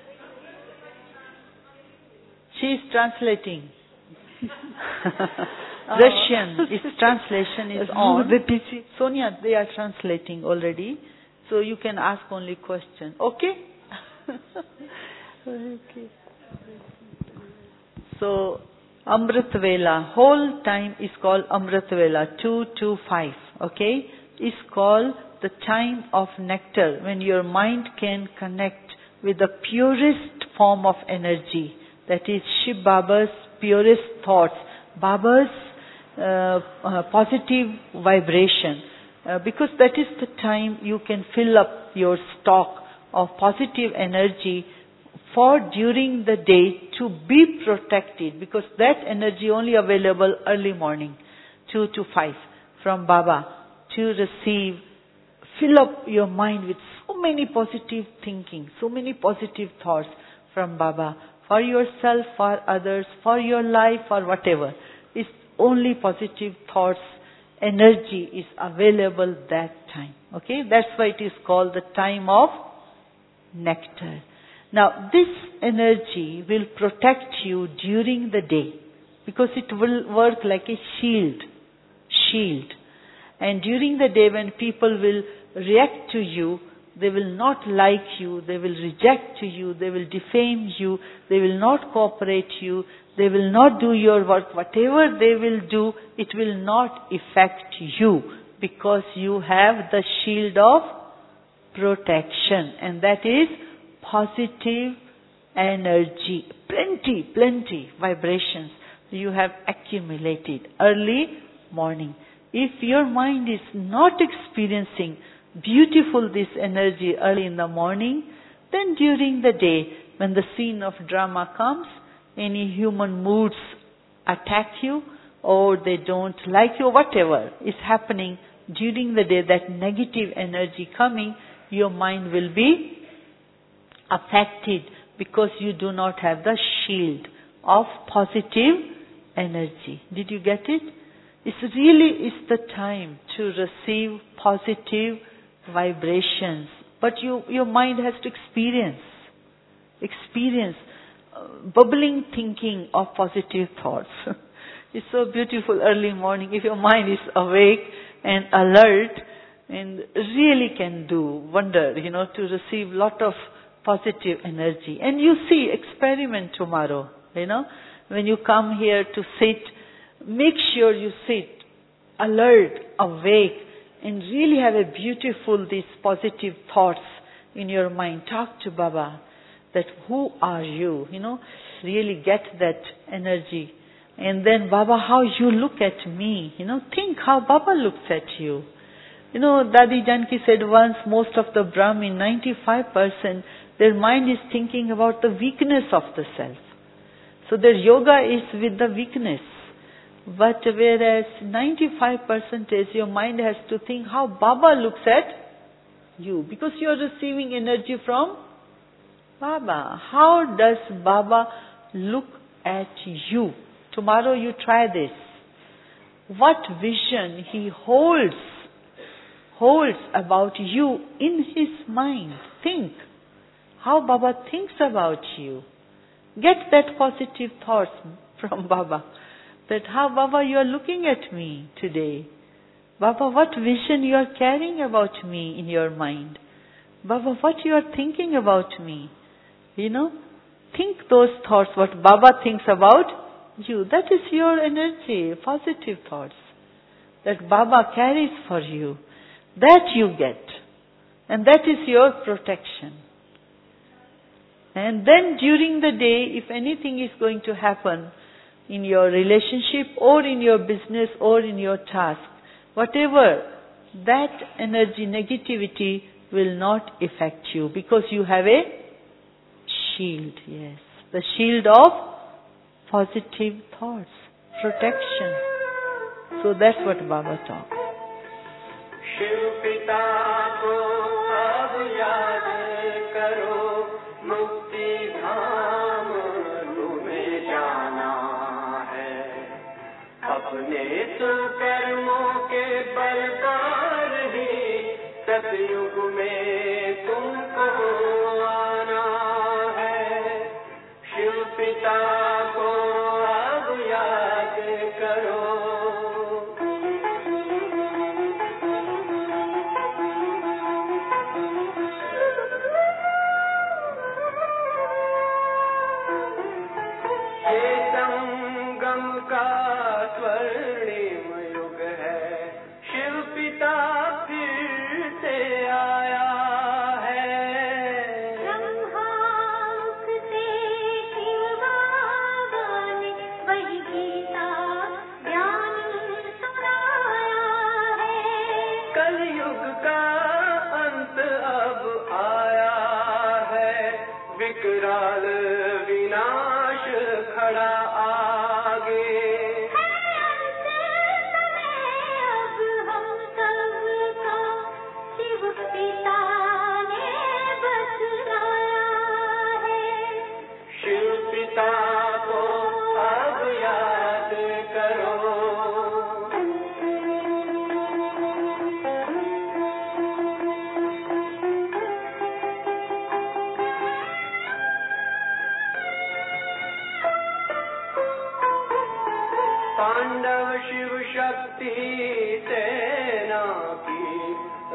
She is translating. Russian, its translation is С двух on. до пяти. Sonia, they are translating already, so you can ask only question. Okay? Okay. So, Amrit Vela, whole time is called Amrit Vela, two to five, okay? Is called the time of nectar, when your mind can connect with the purest form of energy, that is Shiv Baba's purest thoughts, Baba's uh, uh, positive vibration, uh, because that is the time you can fill up your stock of positive energy for during the day to be protected, because that energy only available early morning, two to five, from Baba, to receive, fill up your mind with so many positive thinking, so many positive thoughts from Baba, for yourself, for others, for your life, for whatever. It's only positive thoughts, energy is available that time. Okay, that's why it is called the time of nectar. Now, this energy will protect you during the day, because it will work like a shield, shield. And during the day when people will react to you, they will not like you, they will reject to you, they will defame you, they will not cooperate you, they will not do your work. Whatever they will do, it will not affect you, because you have the shield of protection, and that is positive energy, plenty, plenty vibrations you have accumulated early morning. If your mind is not experiencing beautiful this energy early in the morning, then during the day, when the scene of drama comes, any human moods attack you, or they don't like you, whatever is happening during the day, that negative energy coming, your mind will be affected, because you do not have the shield of positive energy. Did you get it? It's really is the time to receive positive vibrations, but you, your mind has to experience, experience uh, bubbling thinking of positive thoughts. It's so beautiful early morning. If your mind is awake and alert, and really can do wonder, you know, to receive lot of positive energy. And you see, experiment tomorrow, you know, when you come here to sit, make sure you sit alert, awake, and really have a beautiful, these positive thoughts in your mind. Talk to Baba, that who are you, you know, really get that energy. And then, Baba, how you look at me, you know, think how Baba looks at you. You know, Dadi Janki said once, most of the Brahmin, ninety-five percent, their mind is thinking about the weakness of the self. So their yoga is with the weakness. But whereas ninety-five percent your mind has to think how Baba looks at you. Because you are receiving energy from Baba. How does Baba look at you? Tomorrow you try this. What vision he holds, holds about you in his mind. Think how Baba thinks about you. Get that positive thoughts from Baba. That how Baba you are looking at me today. Baba, what vision you are carrying about me in your mind. Baba, what you are thinking about me. You know, think those thoughts, what Baba thinks about you. That is your energy, positive thoughts. That Baba carries for you. That you get. And that is your protection. And then during the day, if anything is going to happen in your relationship or in your business or in your task, whatever, that energy, negativity will not affect you because you have a shield, yes. The shield of positive thoughts, protection. So that's what Baba taught. Shiv पिता को अब याद करो, मुक्ति धाम तुम्हें जाना है। अपने सुकर्मों के बल पर ही सतयुग में तुमको आना है। शिव पिता को अब याद करो। विकराल विनाश खड़ा आगे। अब हम सबका शिव पिता ने बतलाया है। शिव पिता को अब याद करो। पांडव शिव शक्ति सेना की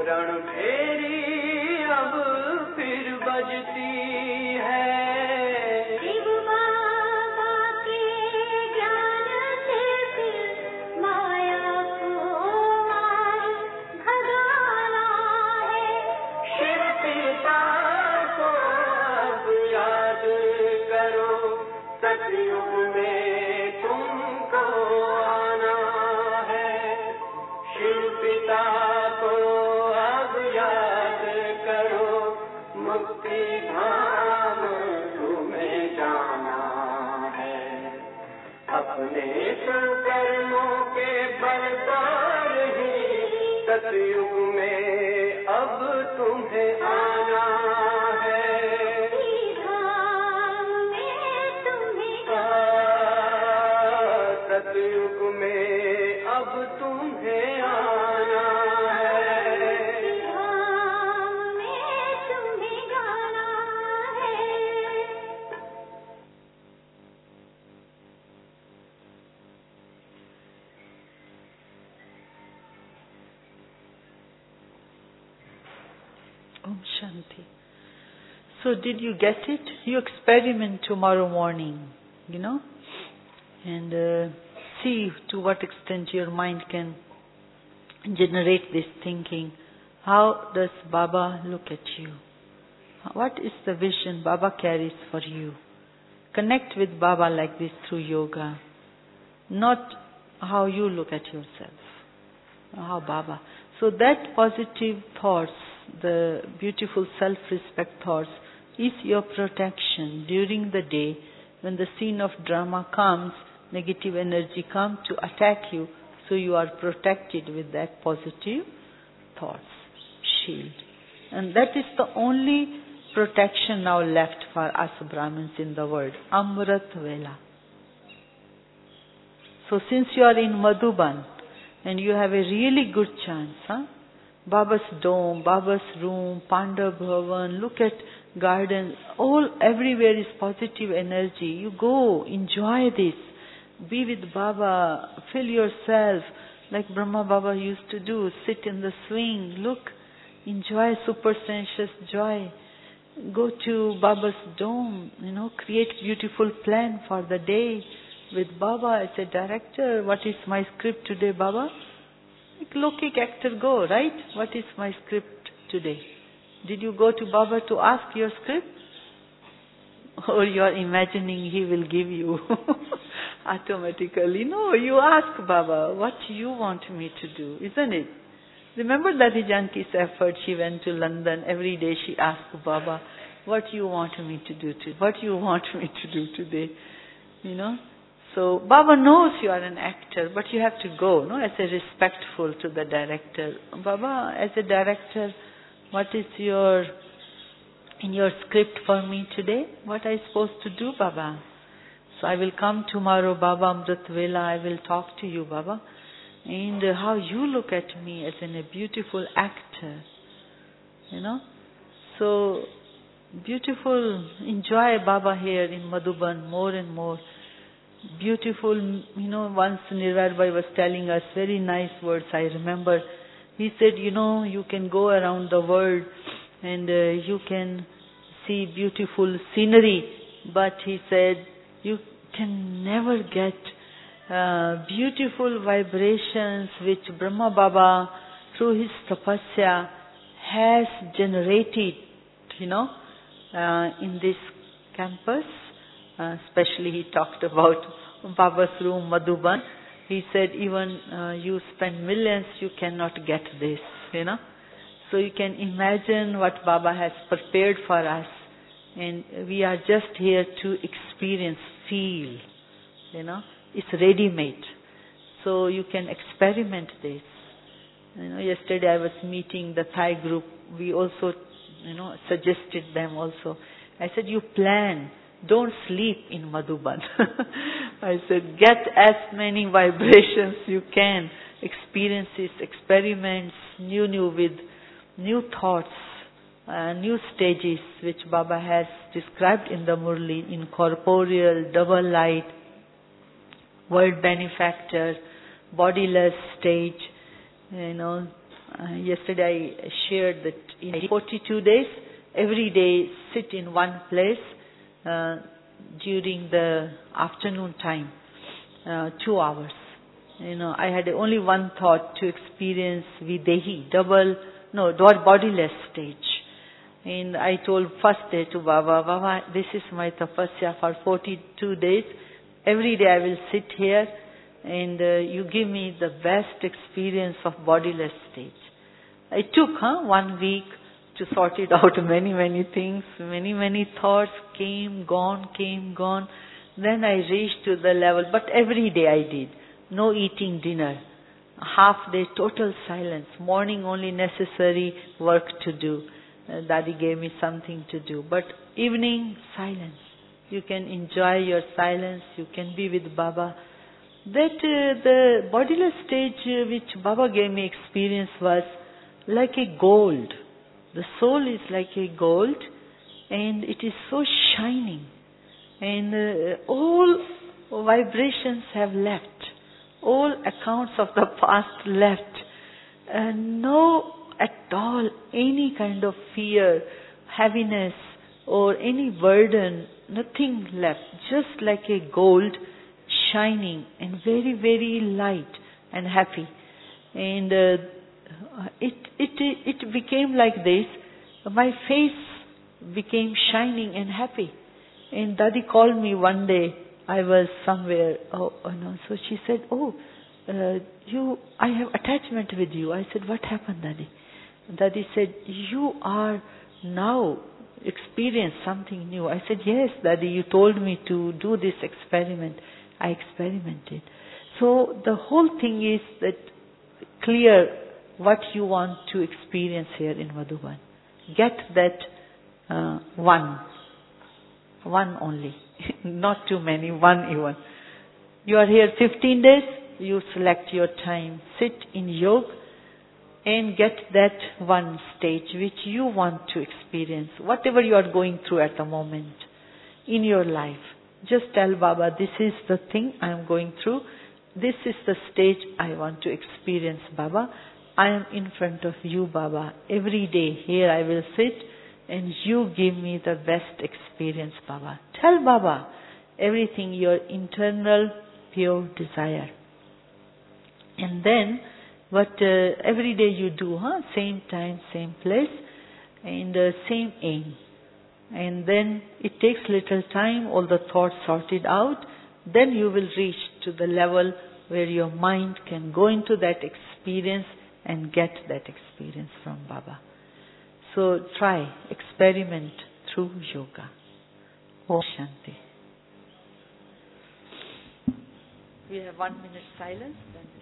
रणभेरी अब फिर बजती है। शिव बाबा के ज्ञान से फिर माया को मार भगाना है। शिव पिता को अब याद करो, सतयुग में तुमको आना है। शिव पिता को अब याद करो, मुक्ति धाम तुम्हें जाना है। अपने कर्मों के बल पर ही सतयुग में अब तुम्हें आना है। सतयुग में अब तुम्हें आना है। धाम में तुम्हें गाना है। Om Shanti. So did you get it? You experiment tomorrow morning, you know, and uh, see to what extent your mind can generate this thinking. How does Baba look at you? What is the vision Baba carries for you? Connect with Baba like this through yoga. Not how you look at yourself. How Baba. So that positive thoughts, the beautiful self-respect thoughts, is your protection during the day when the scene of drama comes, negative energy comes to attack you, so you are protected with that positive thoughts, shield. And that is the only protection now left for us Brahmins in the world, Amrit Vela. So since you are in Madhuban and you have a really good chance, huh? Baba's dome, Baba's room, Pandav Bhavan, look at garden, all everywhere is positive energy. You go, enjoy this, be with Baba, feel yourself like Brahma Baba used to do, sit in the swing, look, enjoy supersensuous joy. Go to Baba's dome, you know, create beautiful plan for the day with Baba as a director. What is my script today, Baba? Like Lokik actor go, right? What is my script today? Did you go to Baba to ask your script? Or you are imagining he will give you automatically? No, you ask Baba, what you want me to do, isn't it? Remember Dadi Janki's effort, she went to London, every day she asked Baba, what you want me to do today? What you want me to do today? You know? So Baba knows you are an actor, but you have to go, no, as a respectful to the director. Baba, as a director, what is your, in your script for me today? What are I supposed to do, Baba? So I will come tomorrow, Baba Amrit Vela, I will talk to you, Baba. And uh, how you look at me as in a beautiful actor, you know. So, beautiful, enjoy Baba here in Madhuban more and more. Beautiful, you know, once Nirvad Bhai was telling us very nice words, I remember. He said, you know, you can go around the world and uh, you can see beautiful scenery, but he said, you can never get uh, beautiful vibrations which Brahma Baba, through his tapasya, has generated, you know, uh, in this campus. Uh, especially he talked about Baba's room, Madhuban. He said, even uh, you spend millions, you cannot get this, you know. So you can imagine what Baba has prepared for us. And we are just here to experience, feel, you know. It's ready-made. So you can experiment this. You know, yesterday I was meeting the Thai group. We also, you know, suggested them also. I said, you plan. Don't sleep in Madhuban. I said, get as many vibrations you can, experiences, experiments, new, new with new thoughts, uh, new stages which Baba has described in the Murli, incorporeal, double light, world benefactor, bodiless stage. You know, uh, yesterday I shared that in forty-two days, every day sit in one place, Uh, during the afternoon time, uh, two hours. You know, I had only one thought to experience Videhi, double, no, bodiless stage. And I told first day to Baba, Baba, this is my tapasya for forty-two days. Every day I will sit here and uh, you give me the best experience of bodiless stage. It took huh, one week to sort it out, many, many things, many, many thoughts came, gone, came, gone. Then I reached to the level, but every day I did. No eating dinner. Half day, total silence. Morning only necessary work to do. Uh, Daddy gave me something to do. But evening, silence. You can enjoy your silence. You can be with Baba. That uh, the bodiless stage uh, which Baba gave me experience was like a gold. The soul is like a gold and it is so shining. And uh, all vibrations have left. All accounts of the past left. And no at all any kind of fear, heaviness or any burden, nothing left. Just like a gold shining and very, very light and happy. And uh, It it it became like this. My face became shining and happy. And Daddy called me one day. I was somewhere. Oh, oh no. So she said, "Oh, uh, you. I have attachment with you." I said, "What happened, Daddy?" Daddy said, "You are now experience something new. I said, yes, Daddy, you told me to do this experiment. I experimented. So the whole thing is that clear what you want to experience here in Madhuban. Get that uh, one. One only. Not too many, one even. You are here fifteen days, you select your time. Sit in yoga and get that one stage which you want to experience. Whatever you are going through at the moment in your life. Just tell Baba, this is the thing I am going through. This is the stage I want to experience, Baba. I am in front of you, Baba. Every day here I will sit and you give me the best experience, Baba. Tell Baba everything, your internal pure desire. And then what uh, every day you do, huh? Same time, same place, and uh, same aim. And then it takes little time, all the thoughts sorted out. Then you will reach to the level where your mind can go into that experience and get that experience from Baba. So try, experiment through yoga. Om Shanti. We have one minute silence. Then